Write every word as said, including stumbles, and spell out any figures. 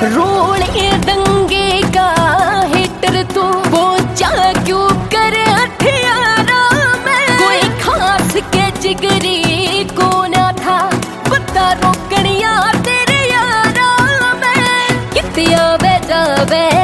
रोले दंगे का हिटर तू पहुंचा क्यों कर हथियारों में। कोई खास के जिगरी को ना था पता रोकनिया तेरे यारों में। कितिया वे जावे